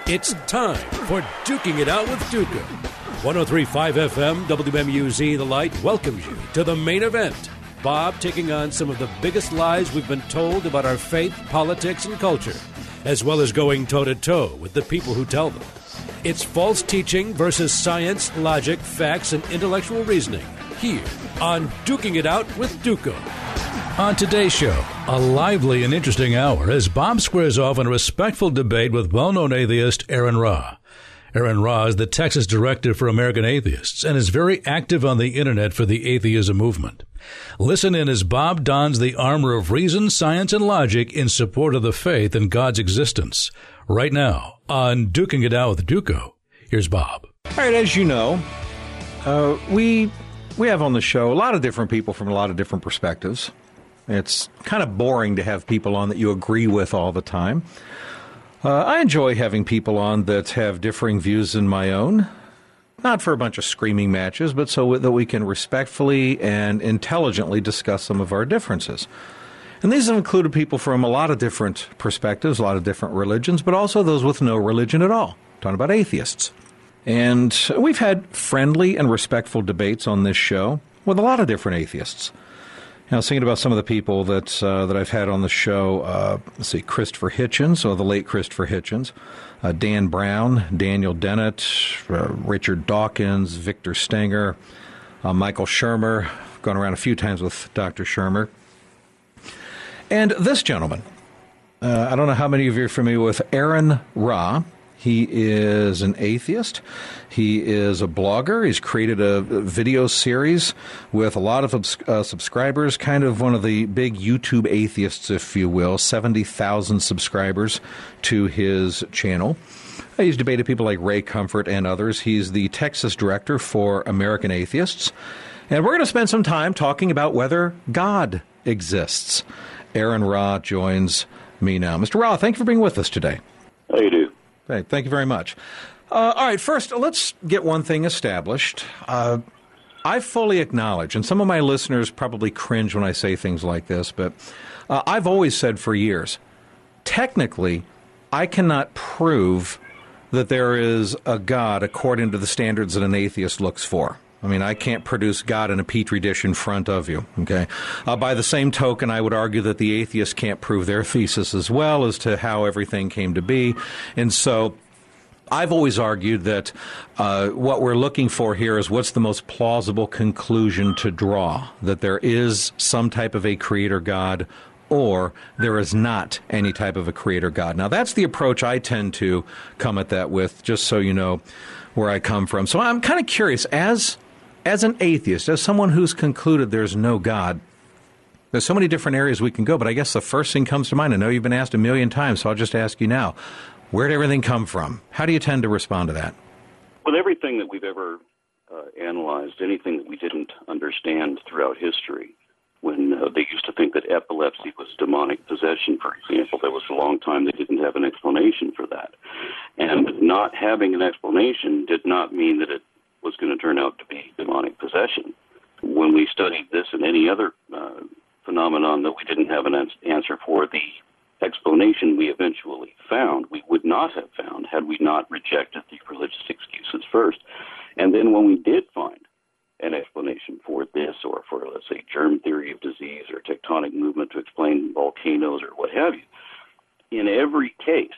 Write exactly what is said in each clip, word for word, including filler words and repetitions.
It's time for Duking It Out with Duca. one oh three point five F M, W M U Z The Light welcomes you to the main event. Bob taking on some of the biggest lies we've been told about our faith, politics, and culture, as well as going toe-to-toe with the people who tell them. It's false teaching versus science, logic, facts, and intellectual reasoning here on Duking It Out with Duca. On today's show, a lively and interesting hour as Bob squares off in a respectful debate with well-known atheist Aaron Ra. Aaron Ra is the Texas director for American Atheists and is very active on the internet for the atheism movement. Listen in as Bob dons the armor of reason, science, and logic in support of the faith and God's existence. Right now on Duking It Out with Duco, here's Bob. All right, as you know, uh, we we have on the show a lot of different people from a lot of different perspectives. It's kind of boring to have people on that you agree with all the time. Uh, I enjoy having people on that have differing views than my own. Not for a bunch of screaming matches, but so that we can respectfully and intelligently discuss some of our differences. And these have included people from a lot of different perspectives, a lot of different religions, but also those with no religion at all. I'm talking about atheists. And we've had friendly and respectful debates on this show with a lot of different atheists. I was thinking about some of the people that uh, that I've had on the show. Uh, let's see, Christopher Hitchens, or the late Christopher Hitchens, uh, Dan Brown, Daniel Dennett, uh, Richard Dawkins, Victor Stenger, uh, Michael Shermer. Gone around a few times with Doctor Shermer. And this gentleman, uh, I don't know how many of you are familiar with Aaron Ra. He is an atheist. He is a blogger. He's created a video series with a lot of uh, subscribers, kind of one of the big YouTube atheists, if you will, seventy thousand subscribers to his channel. He's debated people like Ray Comfort and others. He's the Texas director for American Atheists. And we're going to spend some time talking about whether God exists. Aaron Ra joins me now. Mister Ra, thank you for being with us today. How you do? Hey, thank you very much. Uh, all right, first, let's get one thing established. Uh, I fully acknowledge, and some of my listeners probably cringe when I say things like this, but uh, I've always said for years, technically, I cannot prove that there is a God according to the standards that an atheist looks for. I mean, I can't produce God in a petri dish in front of you, okay? Uh, by the same token, I would argue that the atheists can't prove their thesis as well as to how everything came to be. And so I've always argued that uh, what we're looking for here is what's the most plausible conclusion to draw, that there is some type of a creator God or there is not any type of a creator God. Now, that's the approach I tend to come at that with, just so you know where I come from. So I'm kind of curious, as As an atheist, as someone who's concluded there's no God, there's so many different areas we can go, but I guess the first thing comes to mind, I know you've been asked a million times, so I'll just ask you now, where did everything come from? How do you tend to respond to that? With everything that we've ever uh, analyzed, anything that we didn't understand throughout history, when uh, they used to think that epilepsy was demonic possession, for example, there was a long time they didn't have an explanation for that. And not having an explanation did not mean that it was going to turn out to be demonic possession. When we studied this and any other uh, phenomenon that we didn't have an answer for, the explanation we eventually found, we would not have found had we not rejected the religious excuses first. And then when we did find an explanation for this, or for, let's say, germ theory of disease or tectonic movement to explain volcanoes or what have you, in every case,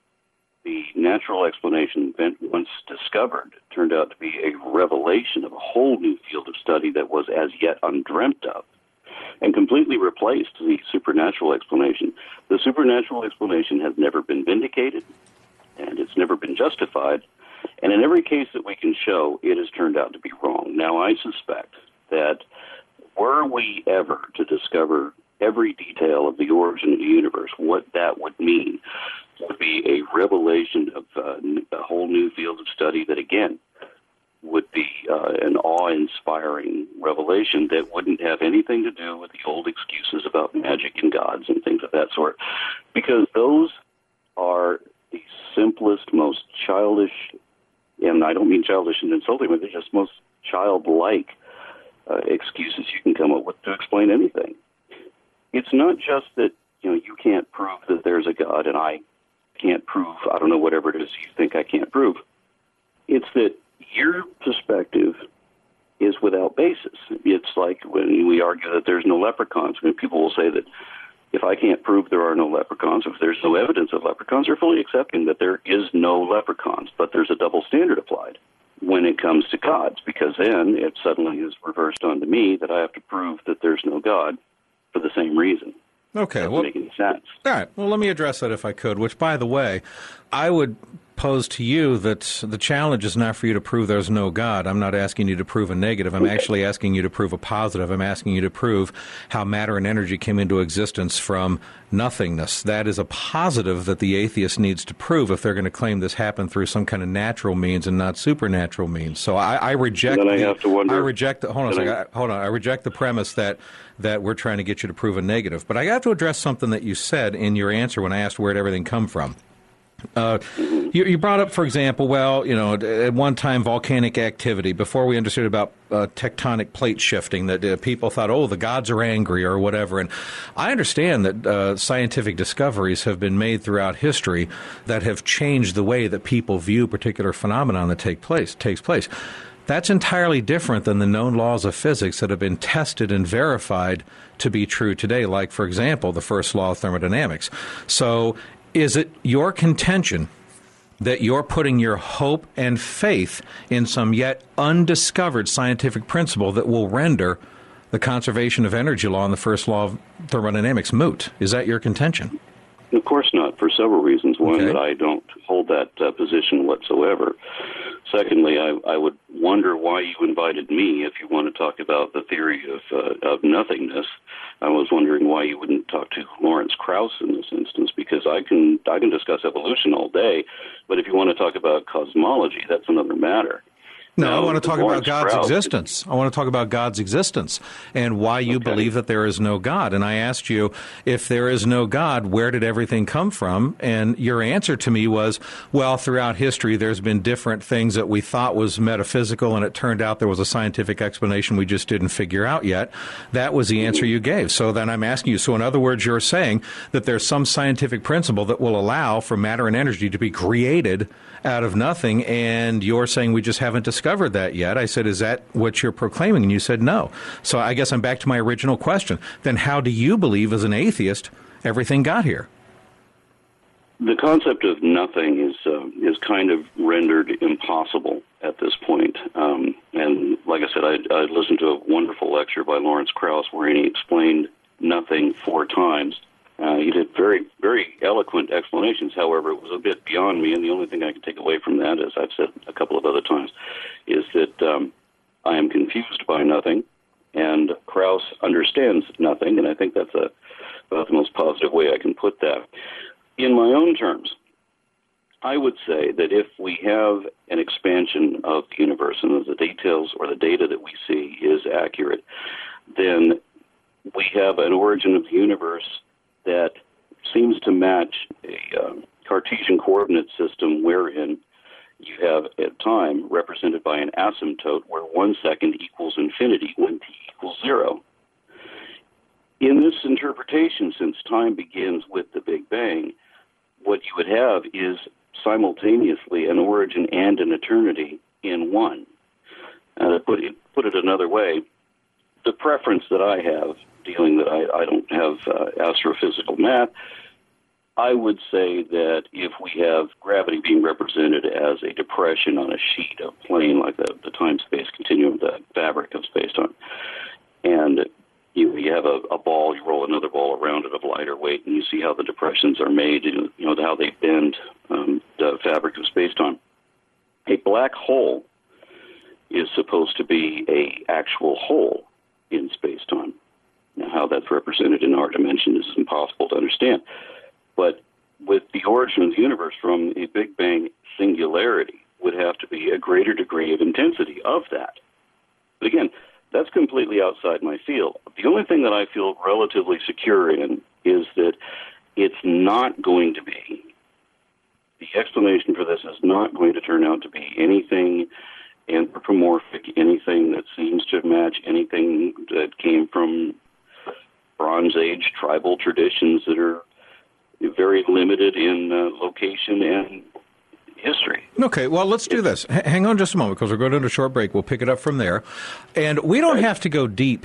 the natural explanation, once discovered, turned out to be a revelation of a whole new field of study that was as yet undreamt of, and completely replaced the supernatural explanation. The supernatural explanation has never been vindicated, and it's never been justified, and in every case that we can show, it has turned out to be wrong. Now, I suspect that were we ever to discover every detail of the origin of the universe, what that would mean would be a revelation of uh, a whole new field of study that, again, would be uh, an awe-inspiring revelation that wouldn't have anything to do with the old excuses about magic and gods and things of that sort, because those are the simplest, most childish, and I don't mean childish and insulting, but they're just most childlike uh, excuses you can come up with to explain anything. It's not just that, you know, you can't prove that there's a God and I can't prove, I don't know, whatever it is you think I can't prove. It's that your perspective is without basis. It's like when we argue that there's no leprechauns. I mean, people will say that if I can't prove there are no leprechauns, if there's no evidence of leprechauns, they're fully accepting that there is no leprechauns, but there's a double standard applied when it comes to gods, because then it suddenly is reversed onto me that I have to prove that there's no God for the same reason. Okay. Doesn't well, make any sense. All right. Well, let me address that if I could, which, by the way, I would pose to you that the challenge is not for you to prove there's no God. I'm not asking you to prove a negative. I'm okay. actually asking you to prove a positive. I'm asking you to prove how matter and energy came into existence from nothingness. That is a positive that the atheist needs to prove if they're going to claim this happened through some kind of natural means and not supernatural means. So I, I reject. Then I the, have to wonder. I reject. The, hold on a second. I, I, hold on. I reject the premise that that we're trying to get you to prove a negative. But I have to address something that you said in your answer when I asked where did everything come from. Uh, you, you brought up, for example, well, you know, at one time volcanic activity, before we understood about uh, tectonic plate shifting, that uh, people thought, oh, the gods are angry or whatever. And I understand that uh, scientific discoveries have been made throughout history that have changed the way that people view particular phenomenon that take place, takes place. That's entirely different than the known laws of physics that have been tested and verified to be true today, like, for example, the first law of thermodynamics. So is it your contention that you're putting your hope and faith in some yet undiscovered scientific principle that will render the conservation of energy law and the first law of thermodynamics moot? Is that your contention? Of course not, for several reasons. One, okay. that I don't hold that uh, position whatsoever. Secondly, I, I would wonder why you invited me if you want to talk about the theory of, uh, of nothingness. I was wondering why you wouldn't talk to Lawrence Krauss in this instance, because I can I can discuss evolution all day, but if you want to talk about cosmology, that's another matter. No, now, I want to talk Lawrence about God's Krauss, existence. I want to talk about God's existence and why you okay. believe that there is no God. And I asked you, if there is no God, where did everything come from? And your answer to me was, well, throughout history, there's been different things that we thought was metaphysical, and it turned out there was a scientific explanation we just didn't figure out yet. That was the answer you gave. So then I'm asking you, so in other words, you're saying that there's some scientific principle that will allow for matter and energy to be created out of nothing, and you're saying we just haven't discovered that yet. I said, is that what you're proclaiming? And you said no. So I guess I'm back to my original question. Then how do you believe, as an atheist, everything got here? The concept of nothing is uh, is kind of rendered impossible at this point. Um, and like I said, I, I listened to a wonderful lecture by Lawrence Krauss wherein he explained nothing four times. Uh, he did very, very eloquent explanations. However, it was a bit beyond me, and the only thing I can take away from that, as I've said a couple of other times, is that um, I am confused by nothing, and Krauss understands nothing, and I think that's a, about the most positive way I can put that. In my own terms, I would say that if we have an expansion of the universe and the details or the data that we see is accurate, then we have an origin of the universe that seems to match a um, Cartesian coordinate system wherein you have a time represented by an asymptote where one second equals infinity when t equals zero. In this interpretation, since time begins with the Big Bang, what you would have is simultaneously an origin and an eternity in one. Uh, to put it, put it another way, the preference that I have, dealing that I, I don't have uh, astrophysical math, I would say that if we have gravity being represented as a depression on a sheet of plane, like the, the time-space continuum, the fabric of space-time, and you, you have a, a ball, you roll another ball around it of lighter weight, and you see how the depressions are made, and, you know, how they bend um, the fabric of space-time. A black hole is supposed to be a actual hole in space-time. Now, how that's represented in our dimension is impossible to understand. But with the origin of the universe from a Big Bang singularity would have to be a greater degree of intensity of that. But again, that's completely outside my field. The only thing that I feel relatively secure in is that it's not going to be, the explanation for this is not going to turn out to be anything anthropomorphic, anything that seems to match anything that came from Bronze Age tribal traditions that are very limited in uh, location and history. Okay, well, let's do this. H- hang on just a moment, because we're going to a short break. We'll pick it up from there. And we don't right. have to go deep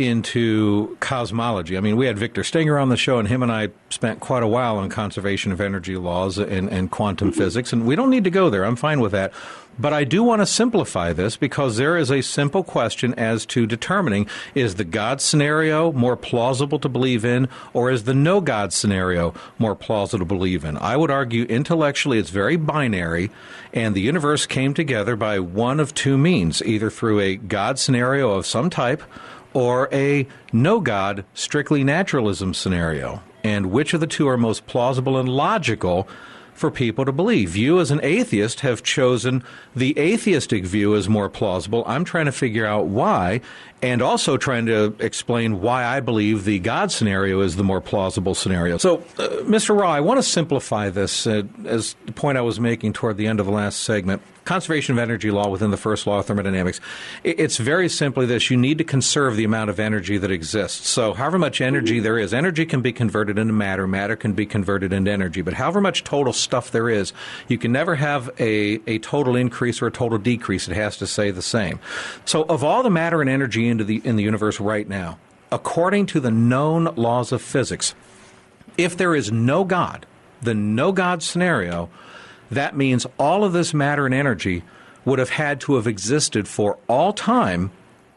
into cosmology. I mean, we had Victor Stenger on the show, and him and I spent quite a while on conservation of energy laws and, and quantum mm-hmm. physics, and we don't need to go there. I'm fine with that. But I do want to simplify this, because there is a simple question as to determining, is the God scenario more plausible to believe in, or is the no God scenario more plausible to believe in? I would argue intellectually it's very binary, and the universe came together by one of two means, either through a God scenario of some type or a no God, strictly naturalism scenario. And which of the two are most plausible and logical for people to believe? You, as an atheist, have chosen the atheistic view as more plausible. I'm trying to figure out why, and also trying to explain why I believe the God scenario is the more plausible scenario. So, uh, Mister Ra, I want to simplify this uh, as the point I was making toward the end of the last segment. Conservation of energy law within the first law of thermodynamics. It's very simply this. You need to conserve the amount of energy that exists. So however much energy there is, energy can be converted into matter, matter can be converted into energy, but however much total stuff there is, you can never have a, a total increase or a total decrease. It has to stay the same. So of all the matter and energy into the, in the universe right now, according to the known laws of physics, if there is no God, the no God scenario, that means all of this matter and energy would have had to have existed for all time,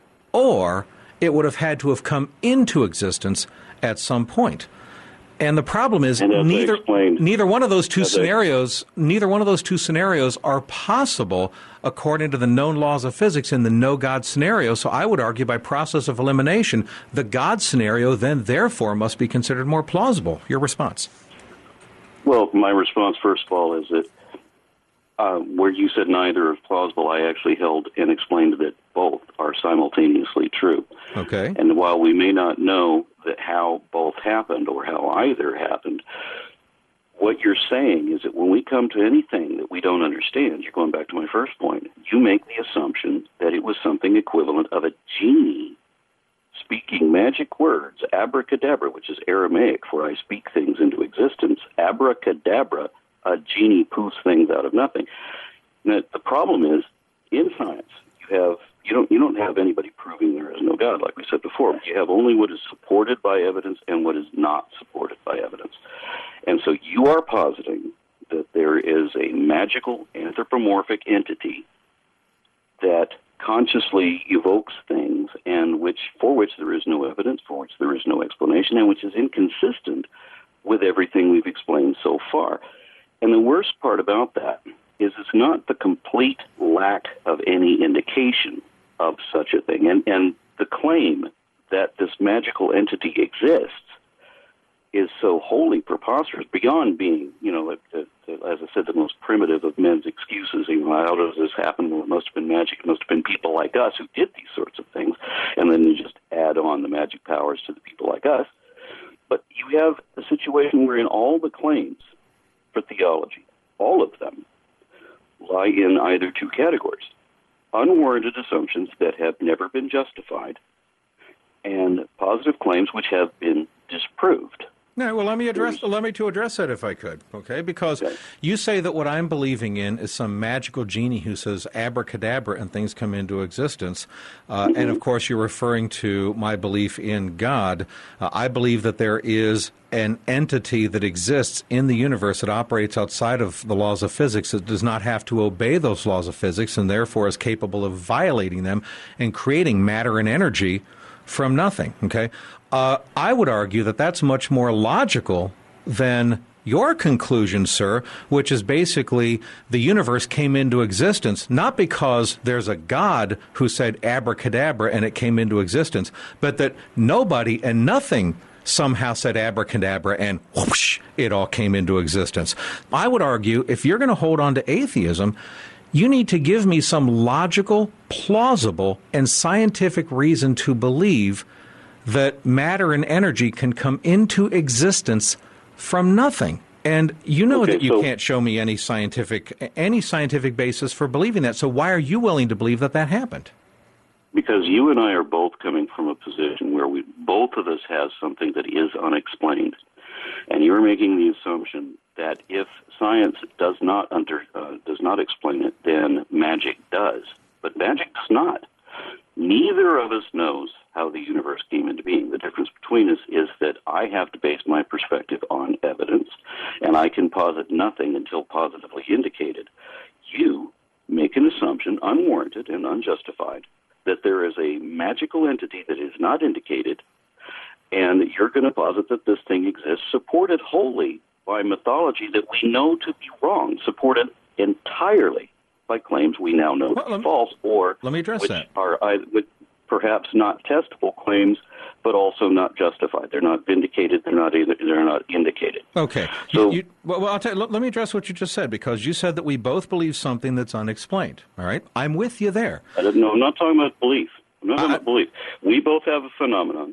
or it would have had to have come into existence at some point. And the problem is neither neither one of those two scenarios neither one of those two scenarios are possible according to the known laws of physics in the no God scenario. So I would argue by process of elimination, the God scenario then therefore must be considered more plausible. Your response? Well, my response, first of all, is that uh, where you said neither is plausible, I actually held and explained that both are simultaneously true. Okay. And while we may not know that how both happened or how either happened, what you're saying is that when we come to anything that we don't understand, you're going back to my first point, you make the assumption that it was something equivalent of a genie speaking magic words, abracadabra, which is Aramaic for I speak things into existence, abracadabra, a genie poofs things out of nothing. Now, the problem is, in science, you have you don't you don't have anybody proving there is no God, like we said before. You have only what is supported by evidence and what is not supported by evidence. And so you are positing that there is a magical anthropomorphic entity that consciously evokes things and which for which there is no evidence, for which there is no explanation, and which is inconsistent with everything we've explained so far. And the worst part about that is it's not the complete lack of any indication of such a thing. And, and the claim that this magical entity exists is so wholly preposterous, beyond being, you know, as I said, the most primitive of men's excuses. You know, how does this happen? Well, it must have been magic. It must have been people like us who did these sorts of things. And then you just add on the magic powers to the people like us. But you have a situation wherein all the claims for theology, all of them, lie in either two categories: unwarranted assumptions that have never been justified, and positive claims which have been disproved. No, well, let me address. Let me to address that if I could, okay? Because okay. You say that what I'm believing in is some magical genie who says abracadabra and things come into existence, uh, mm-hmm. and of course you're referring to my belief in God. Uh, I believe that there is an entity that exists in the universe that operates outside of the laws of physics, that does not have to obey those laws of physics, and therefore is capable of violating them and creating matter and energy from nothing, okay? Uh, I would argue that that's much more logical than your conclusion, sir, which is basically the universe came into existence not because there's a God who said abracadabra and it came into existence, but that nobody and nothing somehow said abracadabra and whoosh, it all came into existence. I would argue if you're going to hold on to atheism, you need to give me some logical, plausible, and scientific reason to believe that matter and energy can come into existence from nothing. And you know okay, that you so, can't show me any scientific any scientific basis for believing that. So why are you willing to believe that that happened? Because you and I are both coming from a position where we both of us have something that is unexplained. And you're making the assumption that if science does not under uh, does not explain it, then magic does. But magic does not. Neither of us knows how the universe came into being. The difference between us is that I have to base my perspective on evidence, and I can posit nothing until positively indicated. You make an assumption, unwarranted and unjustified, that there is a magical entity that is not indicated, and you're going to posit that this thing exists, supported wholly by mythology that we know to be wrong, supported entirely by claims we now know well, to be false, or let me address which that. are either, perhaps not testable claims, but also not justified. They're not vindicated. They're not either. They're not indicated. Okay. So, you, you, well, well, I'll tell you, let, let me address what you just said, because you said that we both believe something that's unexplained. All right, I'm with you there. I don't know. I'm not talking about belief. I'm not talking I, about belief. We both have a phenomenon.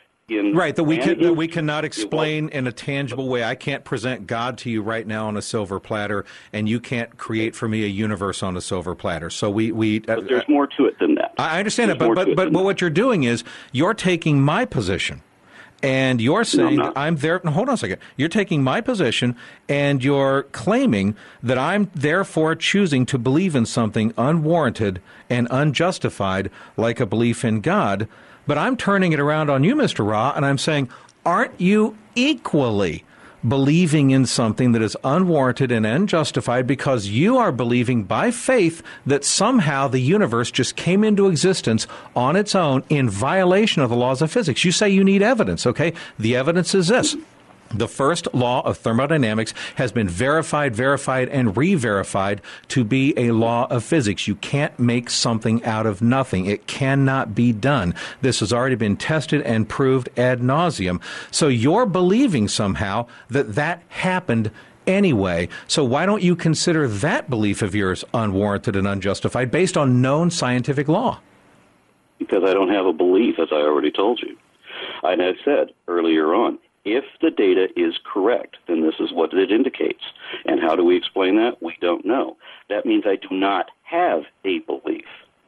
In right, that we can that we in, cannot explain in a tangible way. I can't present God to you right now on a silver platter, and you can't create for me a universe on a silver platter. So we we. Uh, but there's more to it than that. I understand there's it, but but but, but what that. you're doing is you're taking my position. And you're saying no, that I'm there. No, hold on a second. You're taking my position, and you're claiming that I'm therefore choosing to believe in something unwarranted and unjustified, like a belief in God. But I'm turning it around on you, Mister Ra, and I'm saying, aren't you equally believing in something that is unwarranted and unjustified because you are believing by faith that somehow the universe just came into existence on its own in violation of the laws of physics? You say you need evidence, okay? The evidence is this. The first law of thermodynamics has been verified, verified, and re-verified to be a law of physics. You can't make something out of nothing. It cannot be done. This has already been tested and proved ad nauseum. So you're believing somehow that that happened anyway. So why don't you consider that belief of yours unwarranted and unjustified based on known scientific law? Because I don't have a belief, as I already told you. And I said earlier on, if the data is correct, then this is what it indicates. And how do we explain that? We don't know. That means I do not have a belief.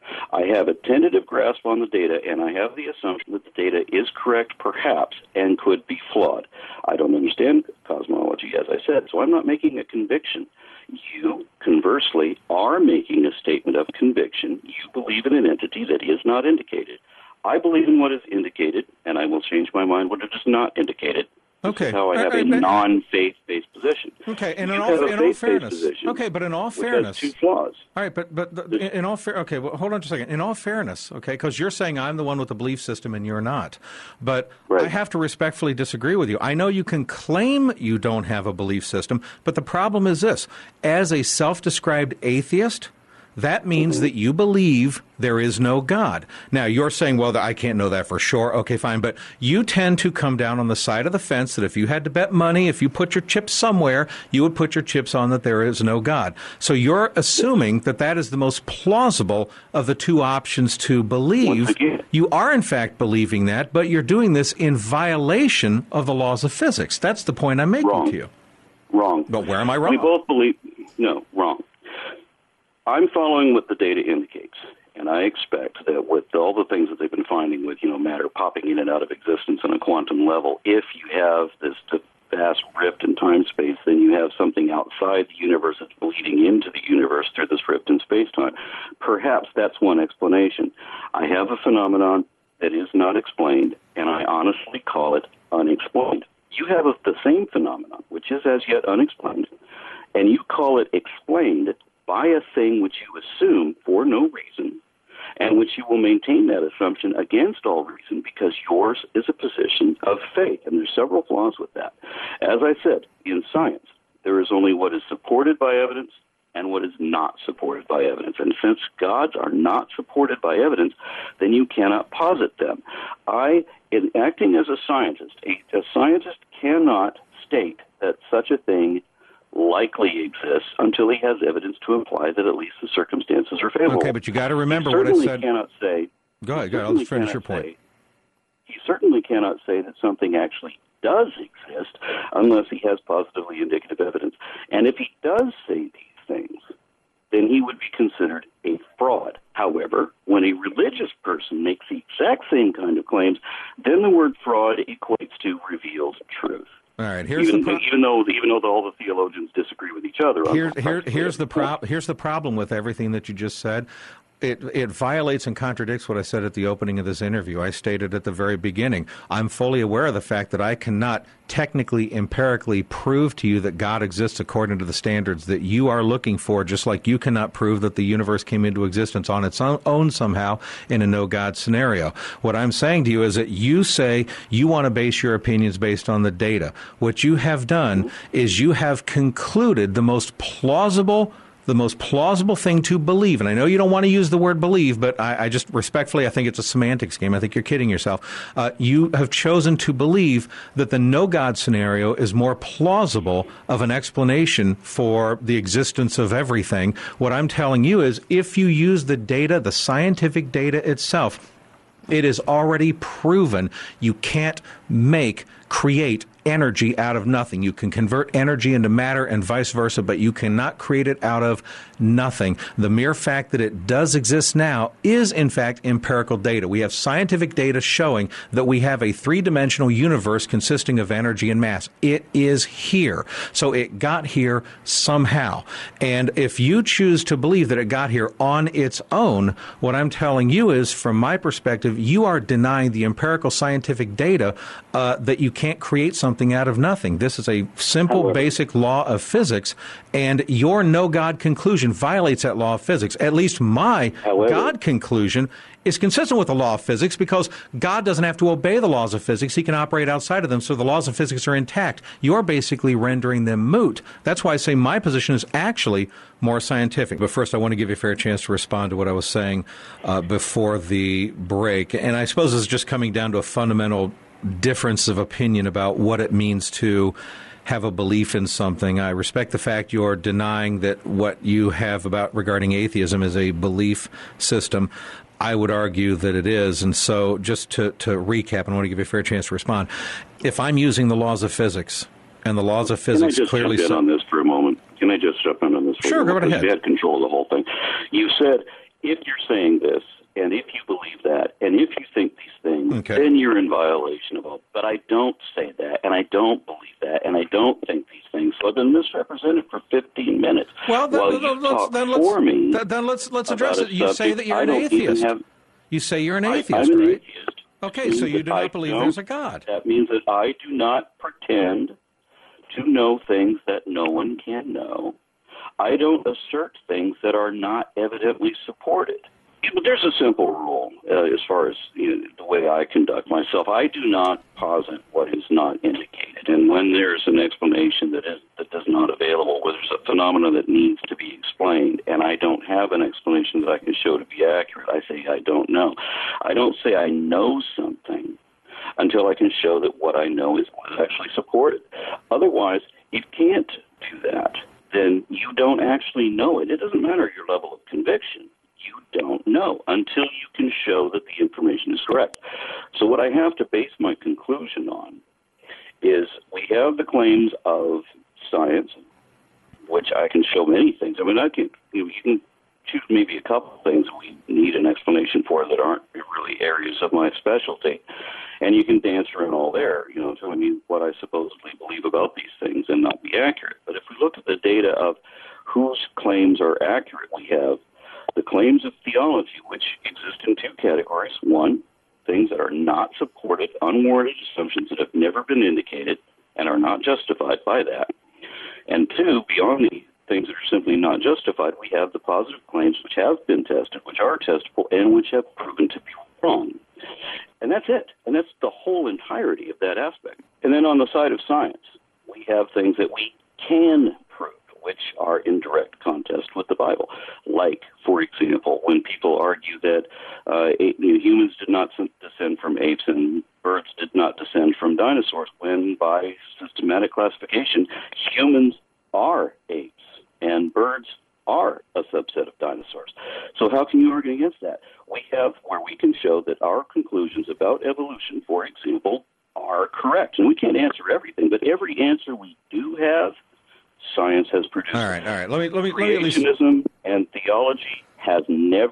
I have a tentative grasp on the data, and I have the assumption that the data is correct, perhaps, and could be flawed. I don't understand cosmology, as I said, so I'm not making a conviction. You, conversely, are making a statement of conviction. You believe in an entity that is not indicated. I believe in what is indicated, and I will change my mind when it is not indicated. This okay. is how I have I, I, a non-faith-based position. Okay, and you in all, in all fairness, position, okay, but in all which fairness, has two flaws. All right, but but the, in, in all fair, okay, well, hold on just a second. In all fairness, okay, because you're saying I'm the one with the belief system and you're not, but right. I have to respectfully disagree with you. I know you can claim you don't have a belief system, but the problem is this: as a self-described atheist, that means that you believe there is no God. Now, you're saying, well, I can't know that for sure. Okay, fine. But you tend to come down on the side of the fence that if you had to bet money, if you put your chips somewhere, you would put your chips on that there is no God. So you're assuming that that is the most plausible of the two options to believe. You are, in fact, believing that, but you're doing this in violation of the laws of physics. That's the point I'm making wrong. to you. Wrong. But where am I wrong? We both believe, no, wrong. I'm following what the data indicates, and I expect that with all the things that they've been finding with, you know, matter popping in and out of existence on a quantum level, if you have this vast rift in time-space, then you have something outside the universe that's bleeding into the universe through this rift in space-time. Perhaps that's one explanation. I have a phenomenon that is not explained, and I honestly call it unexplained. You have a, the same phenomenon, which is as yet unexplained, and you call it explained by a thing which you assume for no reason, and which you will maintain that assumption against all reason because yours is a position of faith. And there's several flaws with that. As I said, in science, there is only what is supported by evidence and what is not supported by evidence. And since gods are not supported by evidence, then you cannot posit them. I, in acting as a scientist, a, a scientist cannot state that such a thing likely exists until he has evidence to imply that at least the circumstances are favorable. Okay, but you got to remember he what I certainly said. Cannot say, go ahead, go ahead. I'll just finish your point. Say, he certainly cannot say that something actually does exist unless he has positively indicative evidence. And if he does say these things, then he would be considered a fraud. However, when a religious person makes the exact same kind of claims, then the word fraud equates to reveals truth. All right. Here's even, the pro- even though even though all the theologians disagree with each other. Here, here, here's the pro- Here's the problem with everything that you just said. It it violates and contradicts what I said at the opening of this interview. I stated at the very beginning, I'm fully aware of the fact that I cannot technically, empirically prove to you that God exists according to the standards that you are looking for, just like you cannot prove that the universe came into existence on its own somehow in a no-God scenario. What I'm saying to you is that you say you want to base your opinions based on the data. What you have done is you have concluded the most plausible the most plausible thing to believe, and I know you don't want to use the word believe, but I, I just respectfully, I think it's a semantics game. I think you're kidding yourself. Uh, you have chosen to believe that the no-God scenario is more plausible of an explanation for the existence of everything. What I'm telling you is if you use the data, the scientific data itself, it is already proven you can't make, create energy out of nothing. You can convert energy into matter and vice versa, but you cannot create it out of nothing. The mere fact that it does exist now is, in fact, empirical data. We have scientific data showing that we have a three-dimensional universe consisting of energy and mass. It is here. So it got here somehow. And if you choose to believe that it got here on its own, what I'm telling you is, from my perspective, you are denying the empirical scientific data uh, that you can't create something something out of nothing. This is a simple, However, basic law of physics, and your no-God conclusion violates that law of physics. At least my However, God conclusion is consistent with the law of physics because God doesn't have to obey the laws of physics. He can operate outside of them, so the laws of physics are intact. You're basically rendering them moot. That's why I say my position is actually more scientific. But first, I want to give you a fair chance to respond to what I was saying uh, before the break. And I suppose this is just coming down to a fundamental difference of opinion about what it means to have a belief in something. I respect the fact you're denying that what you have about regarding atheism is a belief system. I would argue that it is. And so just to, to recap, and I want to give you a fair chance to respond. If I'm using the laws of physics, and the laws of physics Can I just clearly jump in so- on this for a moment? Can I just jump in on this for sure, a moment? Sure, go right ahead. You had control of the whole thing. You said, if you're saying this, and if you believe that, and if you think these things, okay. then you're in violation of all. But I don't say that, and I don't believe that, and I don't think these things. So I've been misrepresented for fifteen minutes. Well, then, while then, you let's, talk then, for let's, me then let's let's address it. You subject, say that you're I an don't atheist. Have, you say you're an I, atheist, I'm an right? atheist. Okay, so you do not I believe there's a God. That means that I do not pretend to know things that no one can know. I don't assert things that are not evidently supported. But there's a simple rule uh, as far as you know, the way I conduct myself. I do not posit what is not indicated. And when there's an explanation that is that is not available, where there's a phenomenon that needs to be explained, and I don't have an explanation that I can show to be accurate, I say I don't know. I don't say I know something until I can show that what I know is what is actually supported. Otherwise, you can't do that. Then you don't actually know it. It doesn't matter your level of conviction. You don't know until you can show that the information is correct. So what I have to base my conclusion on is we have the claims of science, which I can show many things. I mean, I can you, know, you can choose maybe a couple of things we need an explanation for that aren't really areas of my specialty, and you can dance around all there, you know, telling me what I supposedly believe about these things and not be accurate. But if we look at the data of whose claims are accurate, we have the claims of theology, which exist in two categories. One, things that are not supported, unwarranted assumptions that have never been indicated and are not justified by that. And two, beyond the things that are simply not justified, we have the positive claims which have been tested, which are testable, and which have proven to be wrong. And that's it. And that's the whole entirety of that aspect. And then on the side of science, we have things that we can prove, which are in direct contest with the Bible. Like, for example, when people argue that uh, humans did not descend from apes and birds did not descend from dinosaurs, when by systematic classification, humans are apes and birds are a subset of dinosaurs. So how can you argue against that? We have where we can show that our conclusions about evolution, for example, are correct. And we can't answer everything, but every answer we do have, science has produced. All right, all right. Let me let me let me at least. Creationism and theology has never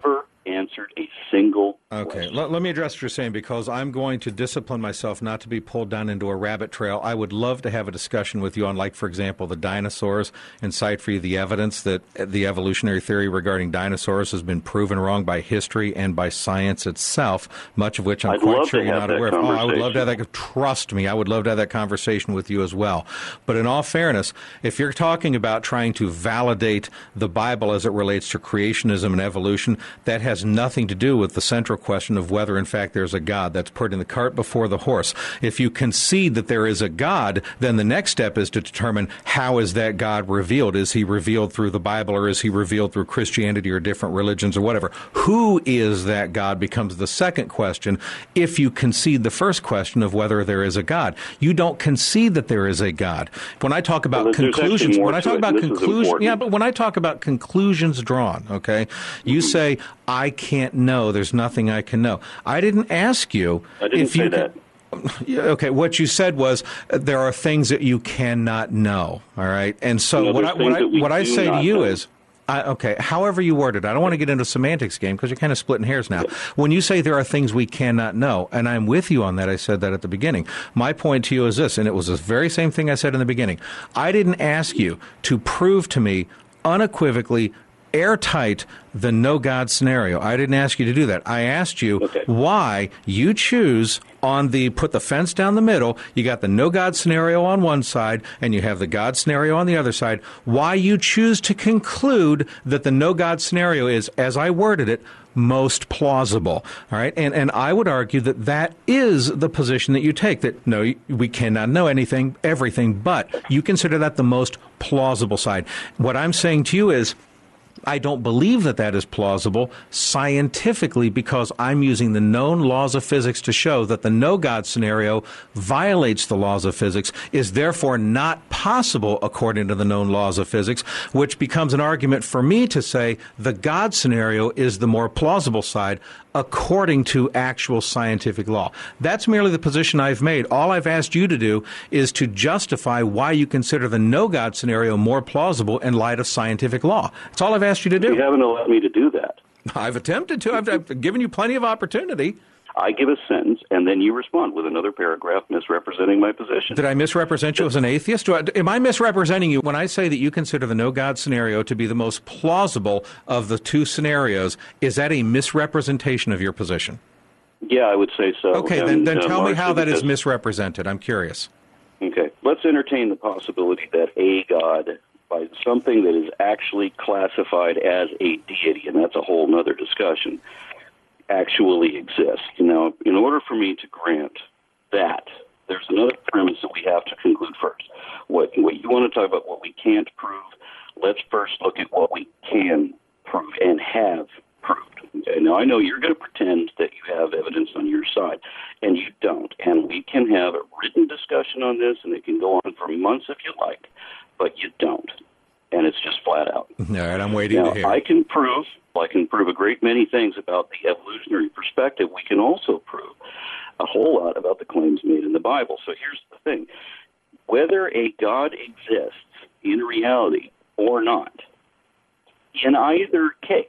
answered a single Okay, question. let, let me address what you're saying, because I'm going to discipline myself not to be pulled down into a rabbit trail. I would love to have a discussion with you on, like, for example, the dinosaurs, and cite for you the evidence that the evolutionary theory regarding dinosaurs has been proven wrong by history and by science itself, much of which I'm I'd quite love sure to you're have not that aware of. Oh, I would love to have conversation. that. Trust me, I would love to have that conversation with you as well. But in all fairness, if you're talking about trying to validate the Bible as it relates to creationism and evolution, that has nothing to do with the central question of whether, in fact, there's a God. That's putting the cart before the horse. If you concede that there is a God, then the next step is to determine how is that God revealed. Is he revealed through the Bible, or is he revealed through Christianity or different religions or whatever? Who is that God becomes the second question if you concede the first question of whether there is a God. You don't concede that there is a God. When I talk about Well, there's actually conclusions, more when I to talk it, about and this is conclusions, important. yeah, but when I talk about conclusions drawn, okay, you Mm-hmm. say, I can't know, there's nothing I can know. I didn't ask you I didn't if say you that. Can, yeah, okay, what you said was uh, there are things that you cannot know, all right? And so No, what there's I, what things I, that we what I do say to not you know. is, I, okay, however you word it, I don't want to get into a semantics game because you're kind of splitting hairs now. When you say there are things we cannot know, and I'm with you on that, I said that at the beginning. My point to you is this, and it was the very same thing I said in the beginning. I didn't ask you to prove to me unequivocally, airtight, the no God scenario. I didn't ask you to do that. I asked you Okay. why you choose on the put the fence down the middle. You got the no God scenario on one side and you have the God scenario on the other side. Why you choose to conclude that the no God scenario is, as I worded it, most plausible. All right. And, and I would argue that that is the position that you take, that no, we cannot know anything, everything, but you consider that the most plausible side. What I'm saying to you is, I don't believe that that is plausible scientifically because I'm using the known laws of physics to show that the no God scenario violates the laws of physics, is therefore not possible according to the known laws of physics, which becomes an argument for me to say the God scenario is the more plausible side according to actual scientific law. That's merely the position I've made. All I've asked you to do is to justify why you consider the no God scenario more plausible in light of scientific law. That's all I've asked you to do. You haven't allowed me to do that. I've attempted to. I've, I've given you plenty of opportunity. I give a sentence, and then you respond with another paragraph misrepresenting my position. Did I misrepresent you as an atheist? Do I, am I misrepresenting you when I say that you consider the no God scenario to be the most plausible of the two scenarios? Is that a misrepresentation of your position? Yeah, I would say so. Okay, And, then, then uh, tell me how largely that is because- misrepresented. I'm curious. Okay, let's entertain the possibility that a God, by something that is actually classified as a deity, and that's a whole other discussion, actually exists. Now, in order for me to grant that, there's another premise that we have to conclude first. What, what you want to talk about, what we can't prove, let's first look at what we can prove and have proved. Okay? Now, I know you're going to pretend that you have evidence on your side, and you don't. And we can have a written discussion on this, and it can go on for months if you like, but you don't. And it's just flat out. All right, I'm waiting Now, to hear. I can prove, I can prove a great many things about the evolutionary perspective. We can also prove a whole lot about the claims made in the Bible. So here's the thing. Whether a God exists in reality or not, in either case,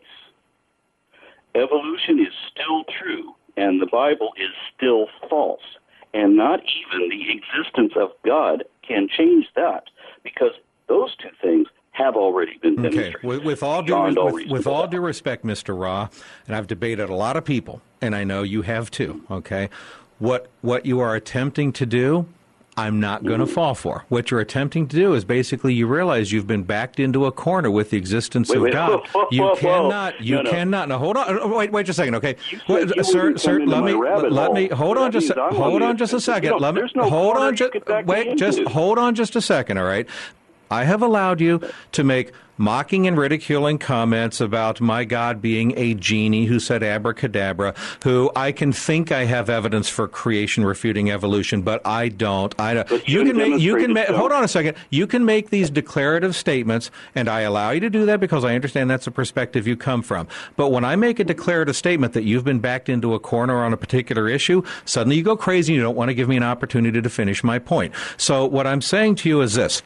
evolution is still true and the Bible is still false. And not even the existence of God can change that, because those two things have already been demonstrated. Okay, with, with all due Beyond all with, reasonable with all doubt. due respect, Mister Ra, and I've debated a lot of people, and I know you have too. Okay, what what you are attempting to do, I'm not going to Mm-hmm. fall for. What you're attempting to do is basically you realize you've been backed into a corner with the existence Wait, of wait, God. whoa, whoa, you whoa, cannot. whoa. You No, no. cannot. No, hold on. Wait, wait just a second. Okay, You Well, said you sir, wouldn't sir, come into let my me rabbit let me hole. hold So on that just means I'm hold on on the- just a you second. know, Let me there's no hold corner on you just could back me wait. Just into. hold on just a second. All right. I have allowed you to make mocking and ridiculing comments about my God being a genie who said abracadabra, who I can think I have evidence for creation refuting evolution, but I don't. I don't. But You you can make you can demonstrated make so. hold on a second. You can make these declarative statements, and I allow you to do that because I understand that's the perspective you come from. But when I make a declarative statement that you've been backed into a corner on a particular issue, suddenly you go crazy and you don't want to give me an opportunity to finish my point. So what I'm saying to you is this.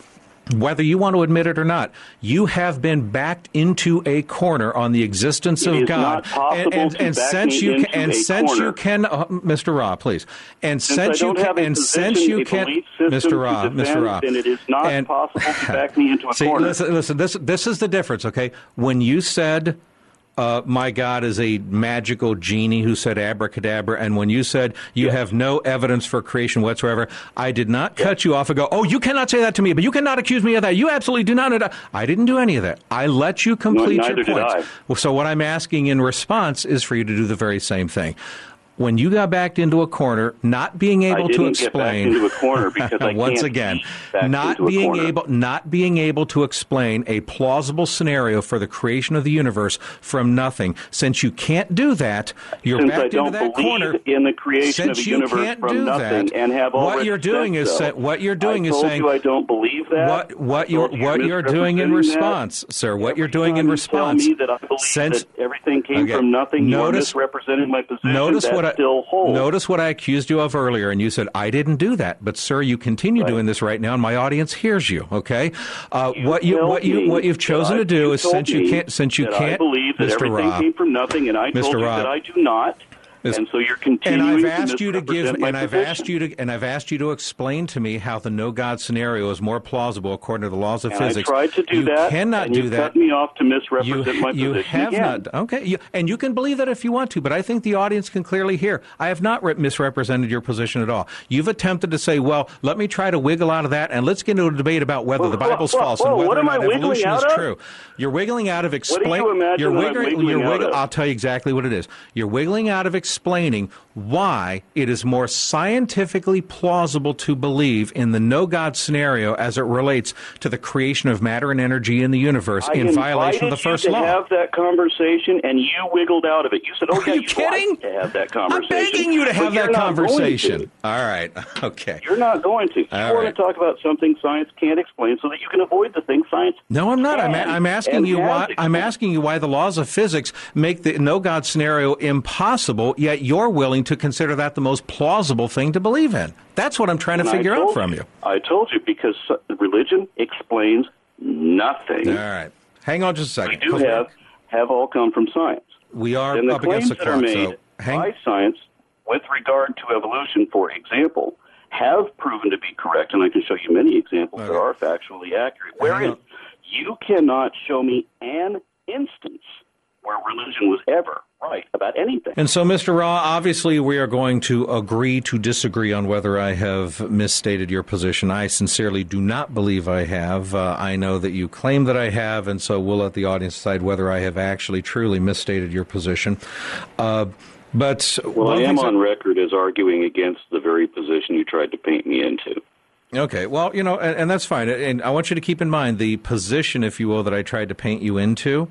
Whether you want to admit it or not, you have been backed into a corner on the existence it of is God. Not possible and and, to and back since me you into can, and a since corner. you can, uh, Mister Ra, please, and since, since I you don't can, have a and position, since you a can, belief system Mister to Ra, defend, Mister Ra, then it is not and, possible to back me into a see, corner. Listen, listen. This this is the difference. Okay, when you said. Uh, my God is a magical genie who said abracadabra, and when you said you yes. have no evidence for creation whatsoever, I did not yes. cut you off and go, oh, you cannot say that to me, but you cannot accuse me of that. You absolutely do not know that. I didn't do any of that. I let you complete no, your points. Did I. Well, so what I'm asking in response is for you to do the very same thing. When you got backed into a corner, not being able I didn't to explain, get backed into a corner because I once can't again, be not being corner. able, not being able to explain a plausible scenario for the creation of the universe from nothing. Since you can't do that, you're Since backed I don't into that believe corner. in the creation Since of the you universe can't from do nothing, that, and have what you're doing is so. say, what you're doing I is told saying you I don't believe that. What what you're you're what you're doing in response, that. sir? What Every you're doing in you response? Tell me that I believe since, that everything came okay, from nothing. Notice, you are misrepresenting my position. Notice that what I still holds. Notice what I accused you of earlier, and you said I didn't do that. But sir, you continue right. doing this right now, and my audience hears you. Okay, uh, you what you what you what you've chosen I, to do you is since you can't since you that can't. I believe that Mister everything Rob, came from nothing, and I told Mister you Rob, that I do not. And so you're continuing and I've asked to you to give, my and I've position. asked you to, and I've asked you to explain to me how the no God scenario is more plausible according to the laws of and physics. I tried to do you that. Cannot and do you that. Cut me off to misrepresent you, my you position have again. not. Okay, you, and you can believe that if you want to, but I think the audience can clearly hear. I have not re- misrepresented your position at all. You've attempted to say, "Well, let me try to wiggle out of that, and let's get into a debate about whether well, the Bible's well, false well, and whether what or am not I evolution is out of? true." You're wiggling out of explain. What do you imagine you're that wiggling, I'm wiggling you're out wiggling, of? I'll tell you exactly what it is. You're wiggling out of explaining why it is more scientifically plausible to believe in the no God scenario as it relates to the creation of matter and energy in the universe I in violation of the first you to law. have that conversation, and you wiggled out of it. You said, "Oh, Are yeah, you you'd kidding? like to have that conversation." I'm begging you to have but you're that not conversation. going to. All right. Okay. You're not going to. You All want right. to talk about something science can't explain, so that you can avoid the thing science. No, I'm not. I'm, can I'm asking and you has why. I'm explained. asking you why the laws of physics make the no God scenario impossible. Yet you're willing to consider that the most plausible thing to believe in. That's what I'm trying And to figure out from you. you. I told you because religion explains nothing. All right. Hang on just a second. We do have have all come from science. We are and the up claims against the that are clock. made So hang. by science with regard to evolution, for example, have proven to be correct, and I can show you many examples Okay. that are factually accurate. Hang Wherein on. you cannot show me an instance where religion was ever right about anything. And so, Mister Ra, obviously we are going to agree to disagree on whether I have misstated your position. I sincerely do not believe I have. Uh, I know that you claim that I have, and so we'll let the audience decide whether I have actually truly misstated your position. Uh, but well, I am on record as arguing against the very position you tried to paint me into. Okay, well, you know, and, and that's fine. And I want you to keep in mind the position, if you will, that I tried to paint you into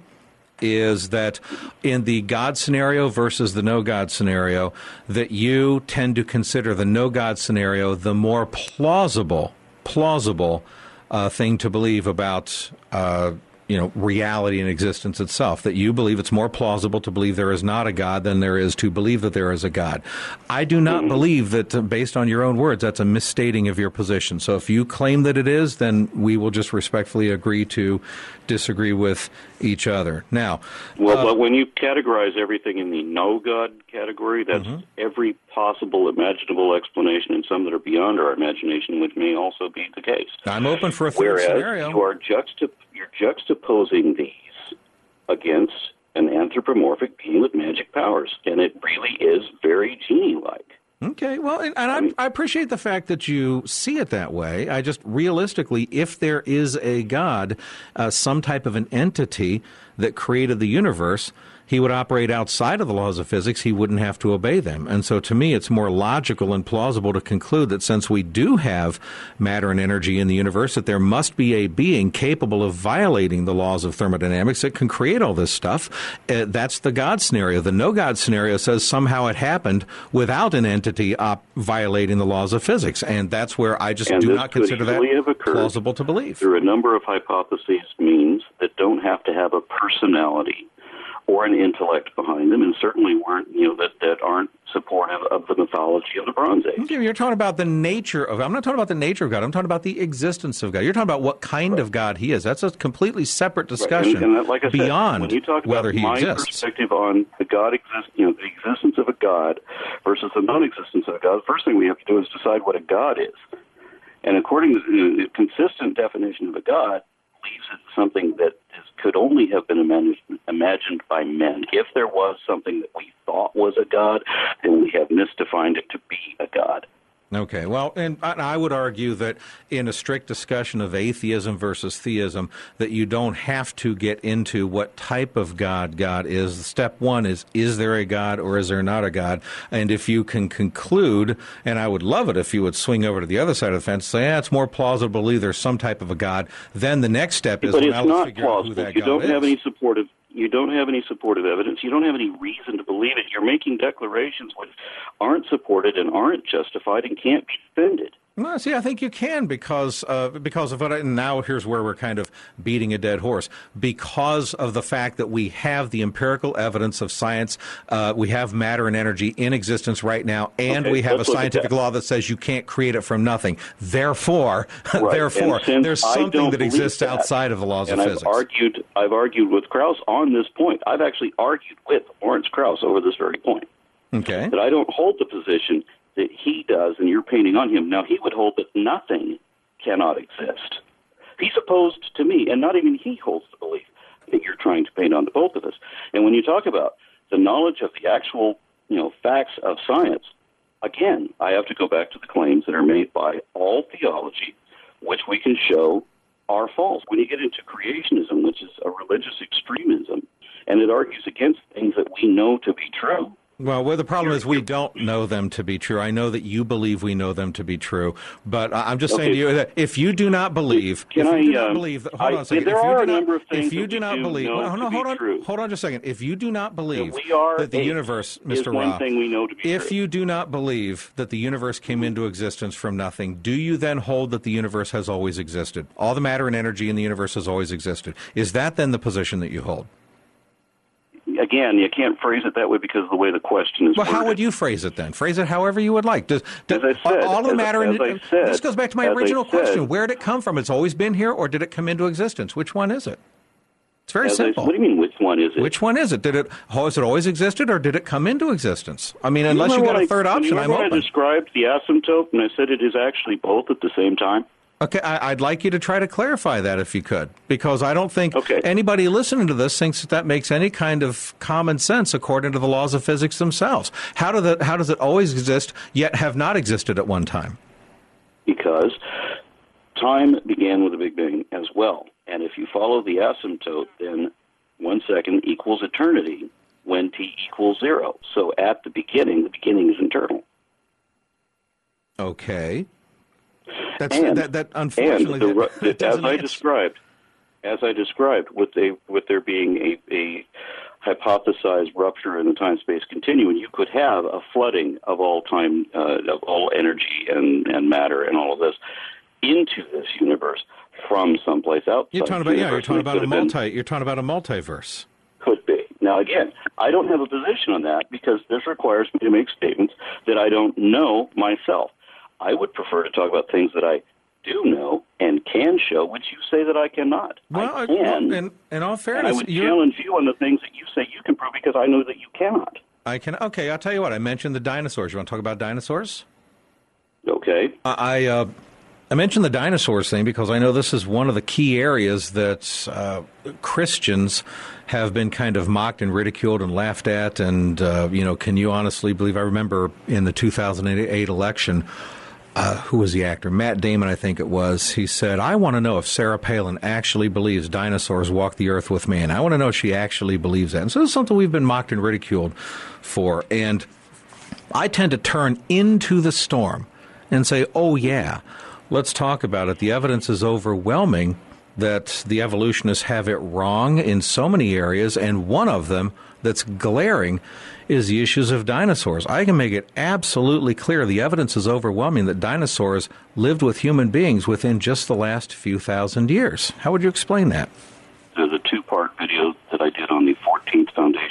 is that in the God scenario versus the no God scenario, that you tend to consider the no God scenario the more plausible, plausible uh, thing to believe about uh, you know, reality and existence itself, that you believe it's more plausible to believe there is not a God than there is to believe that there is a God. I do not believe that, uh, based on your own words, that's a misstating of your position. So if you claim that it is, then we will just respectfully agree to disagree with each other. Now, well, uh, but when you categorize everything in the no God category, that's mm-hmm. every possible imaginable explanation, and some that are beyond our imagination, which may also be the case. I'm open for a third Whereas scenario. You are juxtap- you're juxtaposing these against an anthropomorphic being with magic powers, and it really is very genie-like. Okay, well, and, and I, I appreciate the fact that you see it that way. I just, realistically, if there is a God, uh, some type of an entity that created the universe, he would operate outside of the laws of physics. He wouldn't have to obey them. And so to me, it's more logical and plausible to conclude that since we do have matter and energy in the universe, that there must be a being capable of violating the laws of thermodynamics that can create all this stuff. Uh, that's the God scenario. The no God scenario says somehow it happened without an entity op- violating the laws of physics. And that's where I just and do this not could consider that have occurred plausible to believe. Through a number of hypotheses, means that don't have to have a personality or an intellect behind them, and certainly weren't, you know, that, that aren't supportive of the mythology of the Bronze Age. Okay, you're talking about the nature of, I'm not talking about the nature of God, I'm talking about the existence of God. You're talking about what kind right. of God he is. That's a completely separate discussion right. and, and like I beyond said, when you talk whether about he my exists. perspective on the God exist, you know, the existence of a God versus the non-existence of a God, the first thing we have to do is decide what a God is. And according to the consistent definition of a God, believes it's something that is, could only have been imagined, imagined by men. If there was something that we thought was a God, then we have misdefined it to be a God. Okay, well, and I would argue that in a strict discussion of atheism versus theism, that you don't have to get into what type of God God is. Step one is, is there a God or is there not a God? And if you can conclude, and I would love it if you would swing over to the other side of the fence, say, yeah, it's more plausible to believe there's some type of a God, then the next step is, but well, it's now let's not figure out who plausible. that You God don't is. have any supportive You don't have any supportive evidence. You don't have any reason to believe it. You're making declarations which aren't supported and aren't justified and can't be defended. Well, see, I think you can because uh, because of what. I, and now here's where we're kind of beating a dead horse. Because of the fact that we have the empirical evidence of science, uh, we have matter and energy in existence right now, and okay, we have a scientific that. law that says you can't create it from nothing. Therefore, right. therefore, there's something that exists that, outside of the laws and of I've physics. Argued, I've argued with Krauss on this point. I've actually argued with Lawrence Krauss over this very point. Okay. That I don't hold the position that he does, and you're painting on him. Now, he would hold that nothing cannot exist. He's opposed to me, and not even he holds the belief that you're trying to paint on the both of us. And when you talk about the knowledge of the actual, you know, facts of science, again, I have to go back to the claims that are made by all theology, which we can show are false. When you get into creationism, which is a religious extremism, and it argues against things that we know to be true, Well, well, the problem is we don't know them to be true. I know that you believe we know them to be true, but I'm just okay. saying to you that if you do not believe, Can if I, you do not um, believe, hold I, on a second. There if you are do a not, number of things if you that do we not do believe, know well, to no, be hold on, true. hold on just a second. If you do not believe that, we are that the eight universe, is Mister one Ra, thing we know to be if true. you do not believe that the universe came into existence from nothing, do you then hold that the universe has always existed? All the matter and energy in the universe has always existed. Is that then the position that you hold? Again, you can't phrase it that way because of the way the question is Well, worded. how would you phrase it then? Phrase it however you would like. Does, does, as I said, all of the as, matter as in I said, this goes back to my as original I said, question. Where did it come from? It's always been here, or did it come into existence? Which one is it? It's very as simple. I, what do you mean, which one is it? Which one is it? Did it has it always existed, or did it come into existence? I mean, unless you Remember got a third I, option, I'm when open. I described the asymptote, and I said it is actually both at the same time? Okay, I, I'd like you to try to clarify that if you could, because I don't think okay. anybody listening to this thinks that that makes any kind of common sense according to the laws of physics themselves. How, do the, how does it always exist, yet have not existed at one time? Because time began with the Big Bang as well. And if you follow the asymptote, then one second equals eternity when t equals zero. So at the beginning, the beginning is eternal. Okay. That's, and, that, that unfortunately, and the, that, that as I answer. described, as I described, with a with there being a, a hypothesized rupture in the time-space continuum, you could have a flooding of all time, uh, of all energy and, and matter and all of this into this universe from someplace outside. You're talking about, yeah, you're talking about a multi. Been, you're talking about a multiverse. Could be. Now, again, I don't have a position on that because this requires me to make statements that I don't know myself. I would prefer to talk about things that I do know and can show, which you say that I cannot. Well, I can. Well, in, in all fairness, and I would you're... challenge you on the things that you say you can prove because I know that you cannot. I can. Okay, I'll tell you what. I mentioned the dinosaurs. You want to talk about dinosaurs? Okay. I uh, I mentioned the dinosaurs thing because I know this is one of the key areas that uh, Christians have been kind of mocked and ridiculed and laughed at. And, uh, you know, can you honestly believe? I remember in the two thousand eight election, Uh, who was the actor? Matt Damon, I think it was. He said, I want to know if Sarah Palin actually believes dinosaurs walk the earth with man. I want to know if she actually believes that. And so this is something we've been mocked and ridiculed for. And I tend to turn into the storm and say, oh, yeah, let's talk about it. The evidence is overwhelming that the evolutionists have it wrong in so many areas, and one of them that's glaring is the issues of dinosaurs. I can make it absolutely clear. The evidence is overwhelming that dinosaurs lived with human beings within just the last few thousand years. How would you explain that? There's a two-part video that I did on the fourteenth Foundation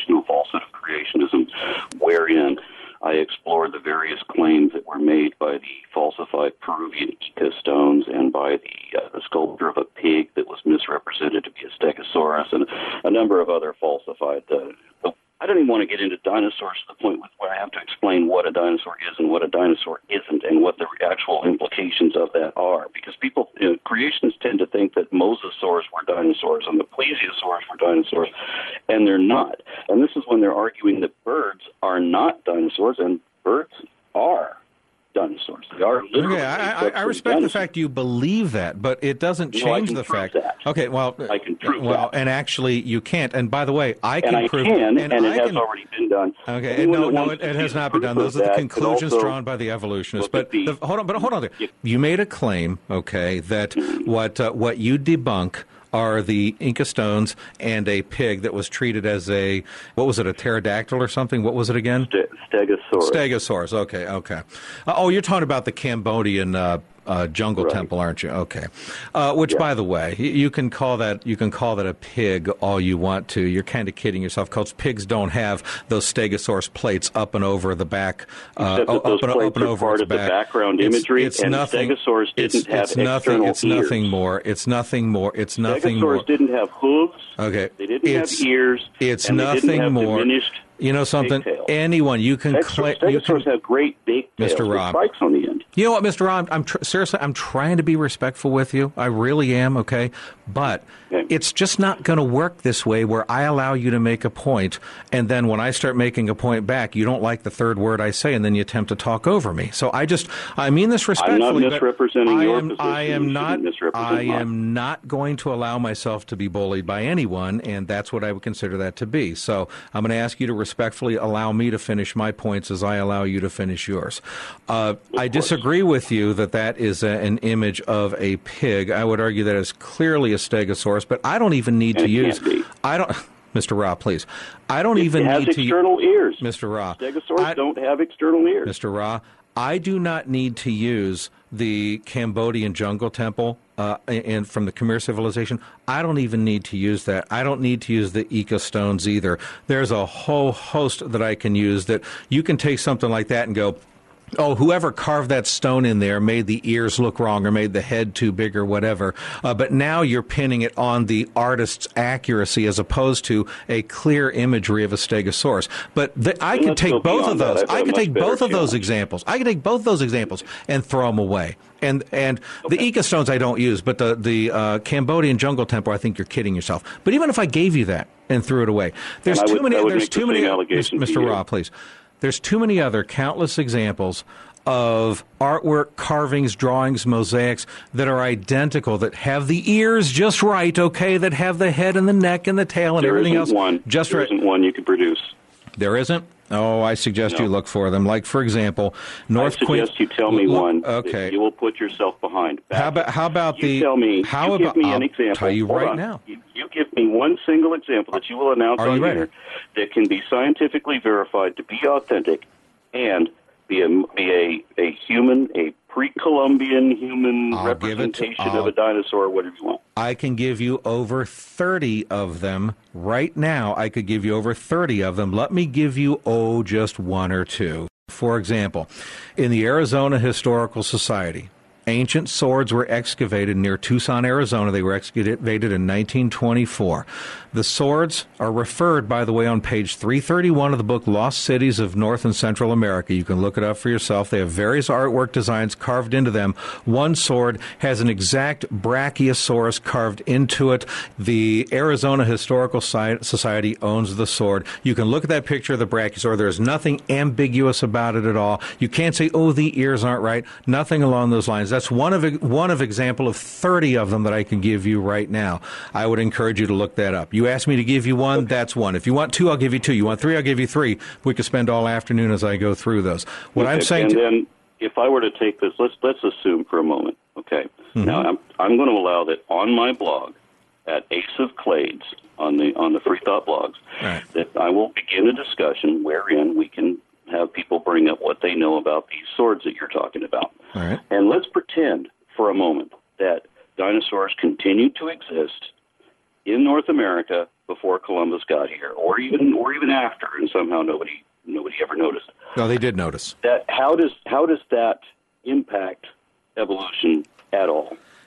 falsified. The, the, I don't even want to get into dinosaurs to the point where I have to explain what a dinosaur is and what a dinosaur isn't and what the actual implications of that are. Because people, you know, creationists tend to think that mosasaurs were dinosaurs and the plesiosaurs were dinosaurs, and they're not. And this is when they're arguing that birds are not dinosaurs, and birds are dinosaurs. They are literally. Okay, I, I, I respect dinosaurs. The fact you believe that, but it doesn't change no, the fact. That. Okay, well, I can prove well, that. and actually, you can't. And by the way, I can and I prove can, and, and I it has can, already been done. Okay, and no, no, it, it has not been done. Those are the conclusions drawn by the evolutionists. But the, the, hold on, but hold on there. You made a claim, okay, that mm-hmm. what uh, what you debunk are the Inca stones and a pig that was treated as a, what was it, a pterodactyl or something? What was it again? Stegosaurus. Stegosaurus, okay, okay. Uh, oh, you're talking about the Cambodian uh, uh, jungle right. temple, aren't you? Okay. Uh, which, yeah. by the way, you, you can call that you can call that a pig all you want to. You're kind of kidding yourself, because pigs don't have those Stegosaurus plates up and over the back. Uh, Except that those up, plates up and are over part its of back. the background imagery, it's, it's and nothing, Stegosaurus didn't it's, have it's nothing, external It's ears. nothing more. It's nothing more. It's nothing Stegosaurus more. didn't have hooves. Okay. They didn't it's, have ears. It's and nothing they didn't have more. Diminished You know something? pigtails. Anyone you can claim. Stegosaurus have great big tails Mister with Rob. spikes on the end. You know what, Mister Rob? I'm tr- seriously. I'm trying to be respectful with you. I really am. Okay, but okay. it's just not going to work this way, where I allow you to make a point, and then when I start making a point back, you don't like the third word I say, and then you attempt to talk over me. So I just, I mean this respectfully. I'm not misrepresenting I your am, position. I am You not. misrepresent I mine. am not going to allow myself to be bullied by anyone, and that's what I would consider that to be. So I'm going to ask you to respectfully allow me to finish my points as I allow you to finish yours. Uh, I disagree with you that that is a, an image of a pig. I would argue that is clearly a Stegosaurus, but I don't even need and to use. Be. I don't, Mister Ra, please. I don't it even has need to. external ears, Mister Ra. Stegosaurus I, don't have external ears, Mister Ra. I do not need to use the Cambodian jungle temple uh, and from the Khmer civilization. I don't even need to use that. I don't need to use the Ica stones either. There's a whole host that I can use that you can take something like that and go, oh, whoever carved that stone in there made the ears look wrong or made the head too big or whatever. Uh, but now you're pinning it on the artist's accuracy as opposed to a clear imagery of a Stegosaurus. But the, I could take both of those. I could take both of those examples. I could take both those examples and throw them away. And and okay. the Ica stones I don't use, but the the uh, Cambodian jungle temple, I think you're kidding yourself. But even if I gave you that and threw it away, there's and too would, many. There's the too many. Mister to Ra, please. There's too many other countless examples of artwork, carvings, drawings, mosaics that are identical, that have the ears just right, okay, that have the head and the neck and the tail and there everything isn't else one. just there right. isn't one you could produce. There isn't? Oh, I suggest no. you look for them. Like, for example, North I Queen. suggest you tell me look, one okay. that you will put yourself behind. Back. How about how about you the? Tell me. How you about? Give me I'll an example. tell you Hold right on. now. You, you give me one single example that you will announce Are on you ready? here that can be scientifically verified to be authentic and be a be a, a human, a pre-Columbian human I'll representation to, of a dinosaur, whatever you want. I can give you over thirty of them right now. I could give you over thirty of them. Let me give you, oh, just one or two. For example, in the Arizona Historical Society, ancient swords were excavated near Tucson, Arizona. They were excavated in nineteen twenty-four. The swords are referred, by the way, on page three thirty-one of the book Lost Cities of North and Central America. You can look it up for yourself. They have various artwork designs carved into them. One sword has an exact brachiosaurus carved into it. The Arizona Historical Society owns the sword. You can look at that picture of the brachiosaur. There's nothing ambiguous about it at all. You can't say, oh, the ears aren't right. Nothing along those lines. That's one of one of example of thirty of them that I can give you right now. I would encourage you to look that up. You asked me to give you one, okay. That's one. If you want two, I'll give you two. You want three, I'll give you three. We could spend all afternoon as I go through those. What okay. I'm saying, and to, then if I were to take this, let's let's assume for a moment. Okay, mm-hmm. Now I'm I'm going to allow that on my blog at Ace of Clades on the on the Free Thought blogs right. that I will begin a discussion wherein we can have people bring up what they know about these swords that you're talking about. All right. And let's pretend for a moment that dinosaurs continued to exist in North America before Columbus got here, or even or even after, and somehow nobody nobody ever noticed. No, they did notice. That how does how does that impact evolution at all?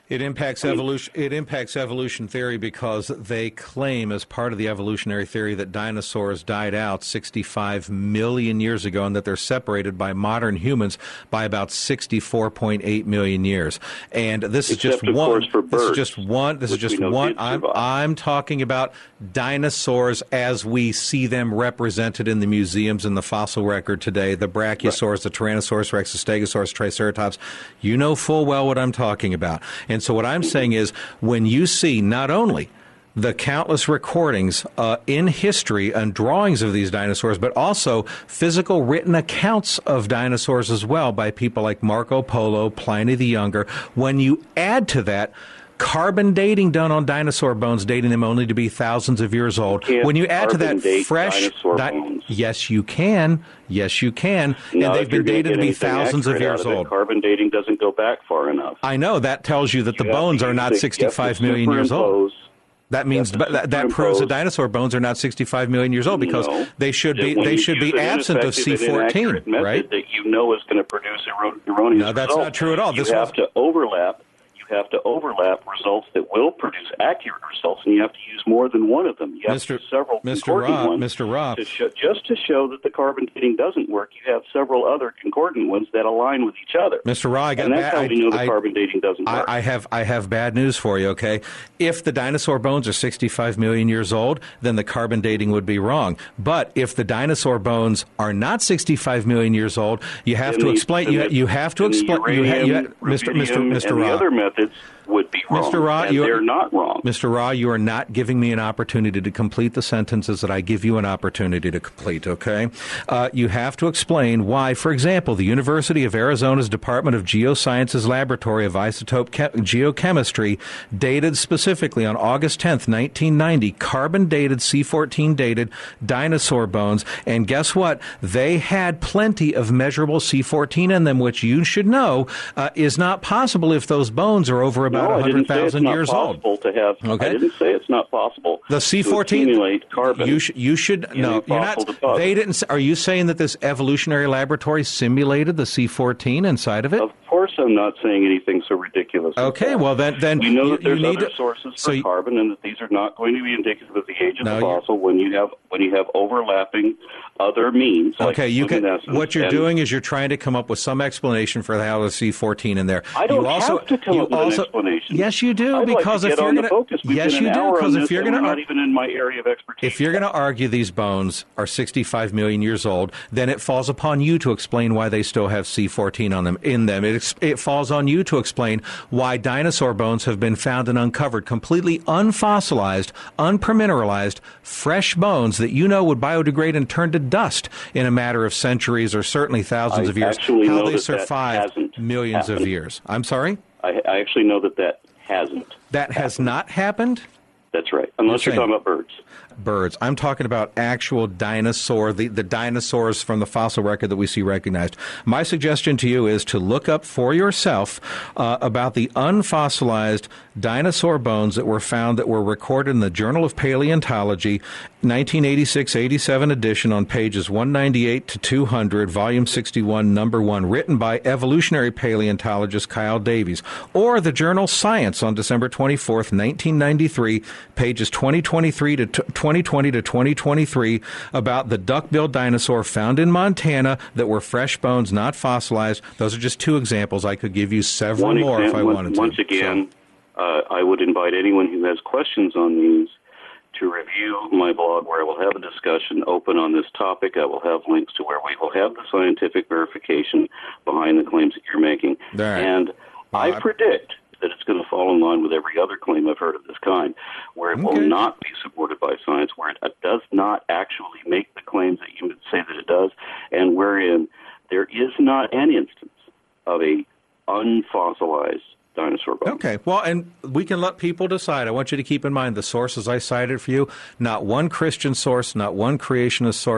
It impacts evolution. It impacts evolution theory because they claim, as part of the evolutionary theory, that dinosaurs died out sixty-five million years ago, and that they're separated by modern humans by about sixty-four point eight million years. And this Except, is just of one. course, for this birds, is just one. This is just we know one. did I'm survive. I'm talking about dinosaurs as we see them represented in the museums and the fossil record today. The Brachiosaurus, right. The Tyrannosaurus Rex, the Stegosaurus, Triceratops. You know full well what I'm talking about. And so what I'm saying is, when you see not only the countless recordings uh, in history and drawings of these dinosaurs, but also physical written accounts of dinosaurs as well by people like Marco Polo, Pliny the Younger, when you add to that carbon dating done on dinosaur bones, dating them only to be thousands of years old. You when you add to that fresh, di- yes, you can. Yes, you can. Now, and they've been dated to be thousands of years old. Carbon dating doesn't go back far enough. I know. That tells you that you the bones are not sixty-five million years old. That means that, that proves that dinosaur bones are not sixty-five million years old, because no, they should be they should be absent of C fourteen, right? That you know is going to produce erroneous No, that's results. not true at all. You this have was... to overlap. You have to overlap results that will produce accurate results, and you have to use more than one of them. You have Mister to use several Mister concordant Robb, ones. Mister Robb. To show, just to show that the carbon dating doesn't work, you have several other concordant ones that align with each other. Mister Robb, I got and that's bad, how we know the I, carbon dating doesn't work. I, I have I have bad news for you. Okay, if the dinosaur bones are sixty-five million years old, then the carbon dating would be wrong. But if the dinosaur bones are not sixty-five million years old, you have then to the, explain. You, the, you have to explain. You, ha, you ha, Mister Mister Mister Robb, Robb. The other methods would be wrong. Mister Robb, and they're not wrong. Mister Robb, you are not giving me an opportunity to complete the sentences that I give you an opportunity to complete, okay? Uh, you have to explain why, for example, the University of Arizona's Department of Geosciences Laboratory of Isotope Chem- Geochemistry dated specifically on August tenth, nineteen ninety, carbon-dated, C fourteen-dated dinosaur bones, and guess what? They had plenty of measurable C fourteen in them, which you should know uh, is not possible if those bones are over about no, one hundred thousand years old. To have, okay. I didn't say it's not possible. The C fourteen, to accumulate carbon. You, sh- you should no. You're not. Deposit. They didn't. Are you saying that this evolutionary laboratory simulated the C fourteen inside of it? Of course, I'm not saying anything so ridiculous. Okay, well then, then we know you, that there's you need other to, sources so for you, carbon, and that these are not going to be indicative of the age of no, the fossil when you have when you have overlapping other means. Okay, like you can. What you're and, doing is you're trying to come up with some explanation for how the C fourteen in there. I don't you also, have to come you up with also, an explanation. Yes, you do. I'd because like to if get you're on going to yes, you do. Because if you're going to, not even in my area of expertise. If you're going to argue these bones are sixty-five million years old, then it falls upon you to explain why they still have C fourteen on them in them. It it falls on you to explain why dinosaur bones have been found and uncovered, completely unfossilized, unpermineralized, fresh bones that you know would biodegrade and turn to dust in a matter of centuries or certainly thousands I of years. How they that survived that millions happened. of years. I'm sorry? I, I actually know that that hasn't. That happened. has not happened? That's right, unless you're, you're talking about birds. Birds. I'm talking about actual dinosaur, the, the dinosaurs from the fossil record that we see recognized. My suggestion to you is to look up for yourself uh, about the unfossilized dinosaur bones that were found that were recorded in the Journal of Paleontology, nineteen eighty-six eighty-seven edition on pages one ninety-eight to two hundred, volume sixty-one, number one, written by evolutionary paleontologist Kyle Davies, or the journal Science on December twenty-fourth, nineteen ninety-three, pages twenty twenty-three to twenty twenty to twenty twenty-three, about the duck-billed dinosaur found in Montana that were fresh bones, not fossilized. Those are just two examples. I could give you several One more example, if I wanted to. Once again, so. uh, I would invite anyone who has questions on these to review my blog, where I will have a discussion open on this topic. I will have links to where we will have the scientific verification behind the claims that you're making. Right. And well, I, I predict that it's going to fall in line with every other claim I've heard of this kind, where it okay. will not be supported by science, where it does not actually make the claims that you say that it does, and wherein there is not an instance of a unfossilized dinosaur bone. Okay, well, and we can let people decide. I want you to keep in mind the sources I cited for you, not one Christian source, not one creationist source,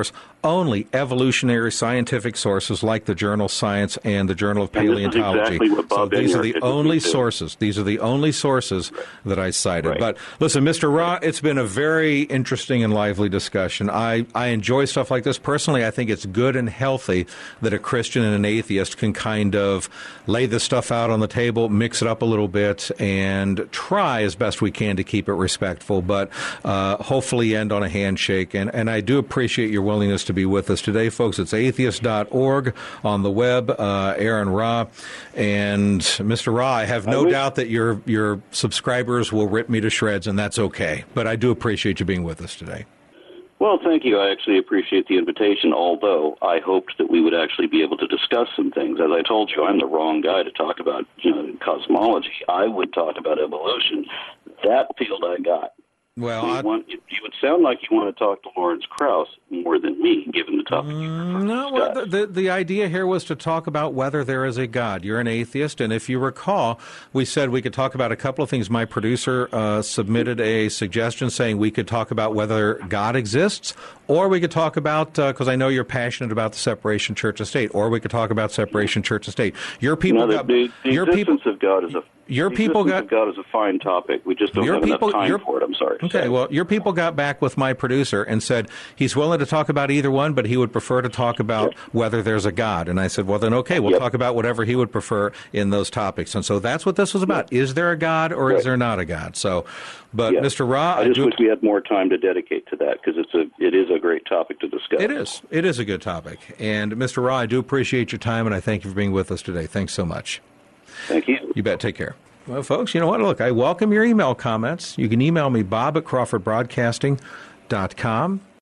only evolutionary scientific sources like the journal Science and the Journal of Paleontology. Exactly what Bob so these Enyart are the did only with me, too. sources. These are the only sources right. that I cited. Right. But listen, Mister Ra, it's been a very interesting and lively discussion. I, I enjoy stuff like this. Personally, I think it's good and healthy that a Christian and an atheist can kind of lay this stuff out on the table, mix it up a little bit, and try as best we can to keep it respectful, but uh, hopefully end on a handshake. And, and I do appreciate your willingness to be with us today, folks. It's atheist dot org on the web, uh, Aaron Ra. And Mister Ra, I have no I doubt that your your subscribers will rip me to shreds, and that's okay. But I do appreciate you being with us today. Well, thank you. I actually appreciate the invitation, although I hoped that we would actually be able to discuss some things. As I told you, I'm the wrong guy to talk about, you know, cosmology. I would talk about evolution. That field I got. Well, so you, I, want, you, you would sound like you want to talk to Lawrence Krauss more than me, given the topic. Mm, no, well, the, the the idea here was to talk about whether there is a God. You're an atheist, and if you recall, we said we could talk about a couple of things. My producer uh, submitted a suggestion saying we could talk about whether God exists, or we could talk about, because uh, I know you're passionate about the separation church-estate, or we could talk about separation church-estate. Your people no, the, got... The, the your existence people, of God is a... Your the people got of God is a fine topic. We just don't your have people, enough time your, for it. I'm sorry. Okay, say. well, your people got back with my producer and said he's willing to talk about either one, but he would prefer to talk about yep. whether there's a God. And I said, well, then, okay, we'll yep. talk about whatever he would prefer in those topics. And so that's what this was about. Yep. Is there a God or right. is there not a God? So, but yes. Mister Ra, I just I do, wish we had more time to dedicate to that because it's a it is a great topic to discuss. It is. It is a good topic. And Mister Ra, I do appreciate your time, and I thank you for being with us today. Thanks so much. Thank you. You bet. Take care. Well, folks, you know what? Look, I welcome your email comments. You can email me, bob at crawford broadcasting dot com.